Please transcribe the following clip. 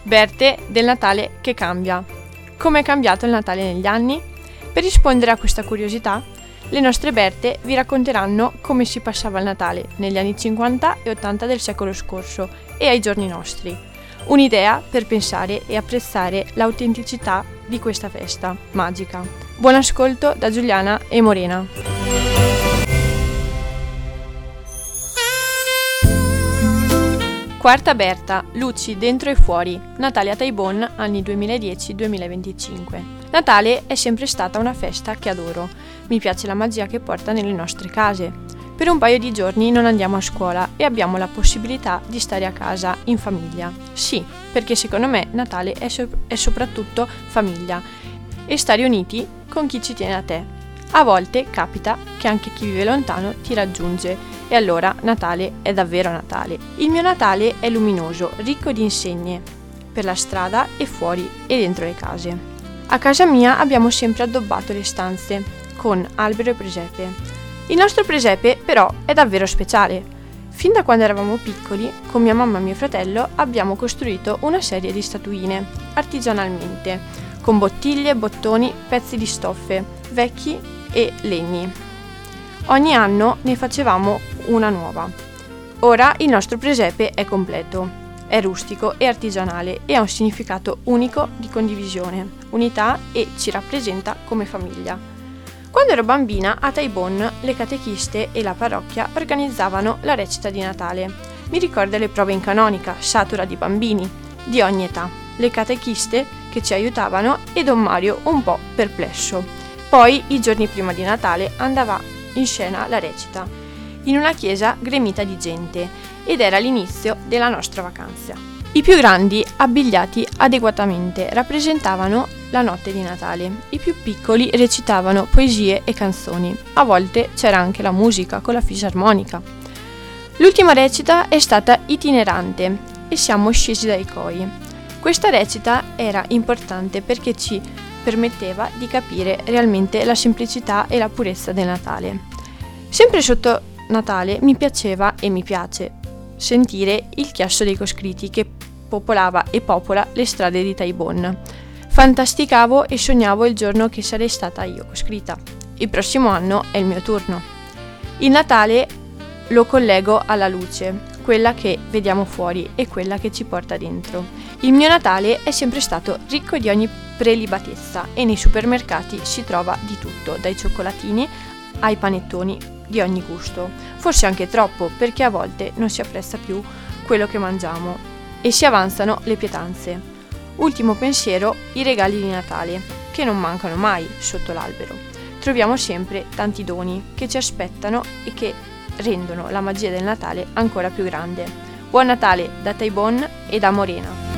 Berte del Natale che cambia. Come è cambiato il Natale negli anni? Per rispondere a questa curiosità, le nostre Berte vi racconteranno come si passava il Natale negli anni 50 e 80 del secolo scorso e ai giorni nostri. Un'idea per pensare e apprezzare l'autenticità di questa festa magica. Buon ascolto da Giuliana e Morena. Quarta Berta, luci dentro e fuori, Natale a Taibon, anni 2010-2025. Natale è sempre stata una festa che adoro, mi piace la magia che porta nelle nostre case. Per un paio di giorni non andiamo a scuola e abbiamo la possibilità di stare a casa in famiglia. Sì, perché secondo me Natale è soprattutto famiglia e stare uniti con chi ci tiene a te. A volte capita che anche chi vive lontano ti raggiunge e allora Natale è davvero Natale. Il mio Natale è luminoso, ricco di insegne, per la strada e fuori e dentro le case. A casa mia abbiamo sempre addobbato le stanze con albero e presepe. Il nostro presepe però è davvero speciale. Fin da quando eravamo piccoli, con mia mamma e mio fratello abbiamo costruito una serie di statuine, artigianalmente, con bottiglie, bottoni, pezzi di stoffe, vecchi e legni. Ogni anno ne facevamo una nuova. Ora il nostro presepe è completo, è rustico e artigianale e ha un significato unico di condivisione, unità e ci rappresenta come famiglia. Quando ero bambina a Taibon le catechiste e la parrocchia organizzavano la recita di Natale. Mi ricorda le prove in canonica, satura di bambini, di ogni età, le catechiste che ci aiutavano e Don Mario un po' perplesso. Poi, i giorni prima di Natale, andava in scena la recita, in una chiesa gremita di gente, ed era l'inizio della nostra vacanza. I più grandi, abbigliati adeguatamente, rappresentavano la notte di Natale. I più piccoli recitavano poesie e canzoni. A volte c'era anche la musica con la fisarmonica. L'ultima recita è stata itinerante e siamo scesi dai cori. Questa recita era importante perché ci permetteva di capire realmente la semplicità e la purezza del Natale. Sempre sotto Natale mi piaceva e mi piace sentire il chiasso dei coscritti che popolava e popola le strade di Taibon. Fantasticavo e sognavo il giorno che sarei stata io coscritta. Il prossimo anno è il mio turno. Il Natale lo collego alla luce, quella che vediamo fuori e quella che ci porta dentro. Il mio Natale è sempre stato ricco di ogni prelibatezza e nei supermercati si trova di tutto, dai cioccolatini ai panettoni di ogni gusto. Forse anche troppo, perché a volte non si apprezza più quello che mangiamo e si avanzano le pietanze. Ultimo pensiero, i regali di Natale, che non mancano mai sotto l'albero. Troviamo sempre tanti doni che ci aspettano e che rendono la magia del Natale ancora più grande. Buon Natale da Taibon e da Morena.